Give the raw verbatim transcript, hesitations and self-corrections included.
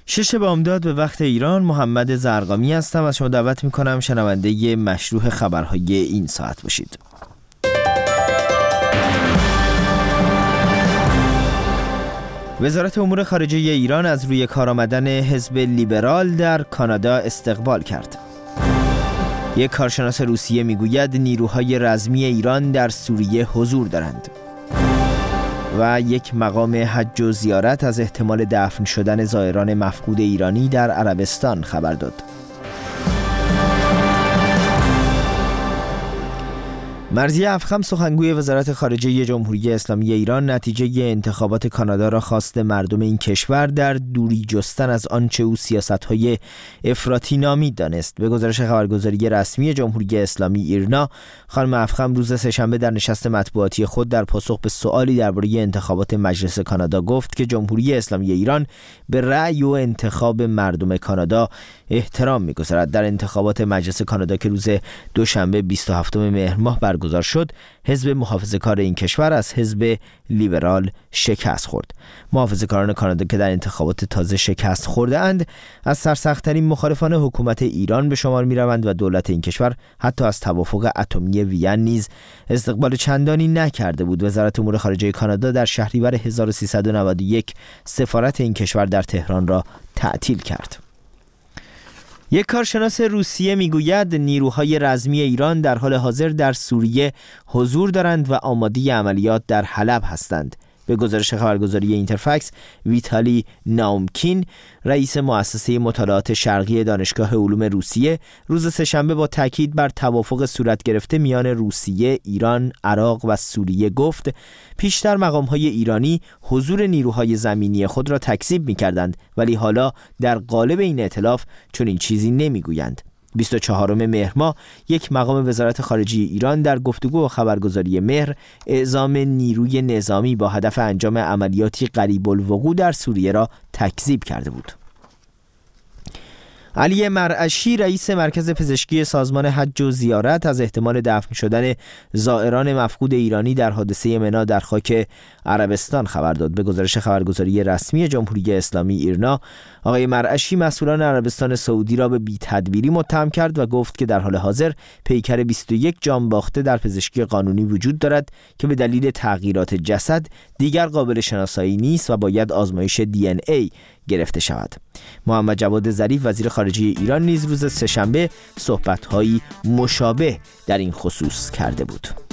شش بامداد به وقت ایران، محمد زرقامی هستم. از شما دعوت میکنم شنونده مشروح خبرهای این ساعت باشید. وزارت امور خارجه ایران از روی کار آمدن حزب لیبرال در کانادا استقبال کرد. یک کارشناس روسیه میگوید نیروهای رزمی ایران در سوریه حضور دارند. و یک مقام حج و زیارت از احتمال دفن شدن زائران مفقود ایرانی در عربستان خبر داد. مرضیه افخم سخنگوی وزارت خارجه جمهوری اسلامی ایران نتیجه انتخابات کانادا را خواست مردم این کشور در دوری جستن از آنچه او سیاست‌های افراطی نامید دانست. به گزارش خبرگزاری رسمی جمهوری اسلامی ایرنا، خانم افخم روز سه‌شنبه در نشست مطبوعاتی خود در پاسخ به سوالی درباره انتخابات مجلس کانادا گفت که جمهوری اسلامی ایران به رأی و انتخاب مردم کانادا احترام می‌گذارد. در انتخابات مجلس کانادا که روز دوشنبه بیست و هفتم مهر ماه برگزار شد، حزب محافظه‌کار این کشور از حزب لیبرال شکست خورد. محافظه‌کاران کانادا که در انتخابات تازه شکست خورده‌اند، از سرسخت‌ترین مخالفان حکومت ایران به شمار می‌روند و دولت این کشور حتی از توافق اتمی وین نیز استقبال چندانی نکرده بود. وزارت امور خارجه کانادا در شهریور هزار و سیصد و نود و یک سفارت این کشور در تهران را تعطیل کرد. یک کارشناس روسیه میگوید نیروهای رزمی ایران در حال حاضر در سوریه حضور دارند و آماده عملیات در حلب هستند. به گزارش خبرگزاری اینترفکس، ویتالی ناومکین، رئیس مؤسسه مطالعات شرقی دانشگاه علوم روسیه، روز سه‌شنبه با تاکید بر توافق صورت گرفته میان روسیه، ایران، عراق و سوریه گفت پیشتر مقام‌های ایرانی حضور نیروهای زمینی خود را تکذیب می‌کردند، ولی حالا در قالب این ائتلاف چنین چیزی نمی‌گویند. بیست و چهارم مهر ماه یک مقام وزارت خارجه ایران در گفتگو و خبرگزاری مهر اعزام نیروی نظامی با هدف انجام عملیاتی قریب الوقوع در سوریه را تکذیب کرده بود. علی مرعشی، رئیس مرکز پزشکی سازمان حج و زیارت، از احتمال دفن شدن زائران مفقود ایرانی در حادثه منی در خاک عربستان خبر داد. به گزارش خبرگزاری رسمی جمهوری اسلامی ایرنا، آقای مرعشی مسئولان عربستان سعودی را به بی‌تدبیری متهم کرد و گفت که در حال حاضر پیکر بیست و یک جانباخته در پزشکی قانونی وجود دارد که به دلیل تغییرات جسد دیگر قابل شناسایی نیست و باید آزمایش دی ان ای گرفته شود. محمد جواد ظریف، وزیر خارجه ایران، نیز روز سه‌شنبه صحبت‌هایی مشابه در این خصوص کرده بود.